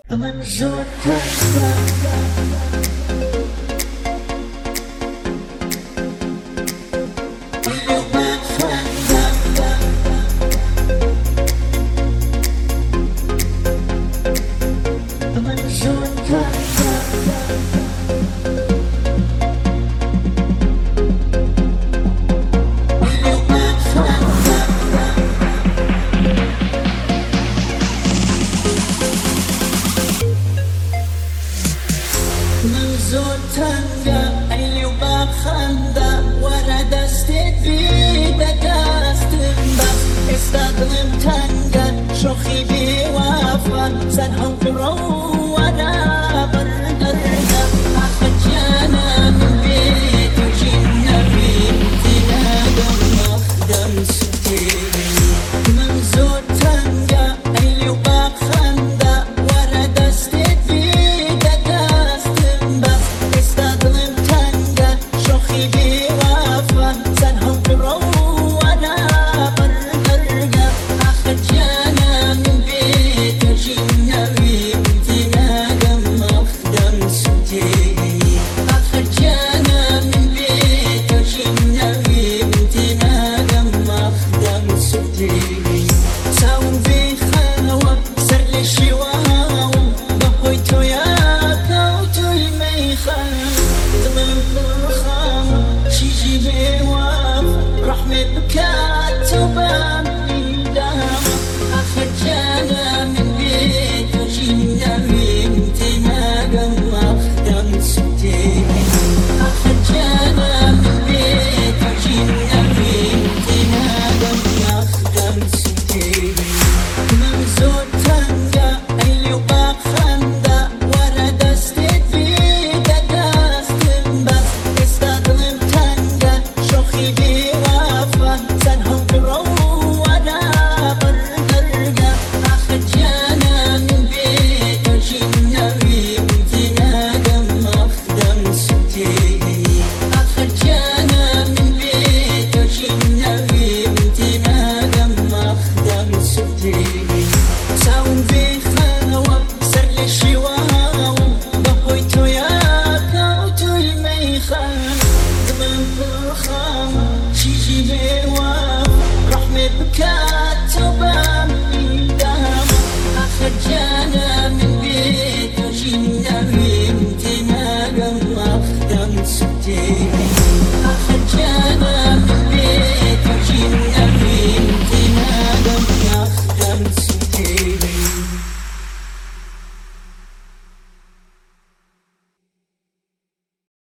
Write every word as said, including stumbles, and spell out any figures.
من زودتر من زودتر علی و بخنده ورا دستت بیده دست بس استقلم تنگه شوخی بی وفا سرهم فرو ورا بردرده آخه جانا من بیت و جنبی تنادم مخدم ستیری من زودتر علی و بخنده ورا دستت بیده دست استقلم تنگه شوخی بی وفا سرهم فرو ورا بردرده آخه جانا من بیت و جنبی تنادم مخدم ستیری آخه جانا من بیت و جنبی تنادم مخدم ستیری ساون بی خلوة سر للشواو بقوي توياك وتوي ميخان ظلم بالخام شي جيبي واف رحمة بكاء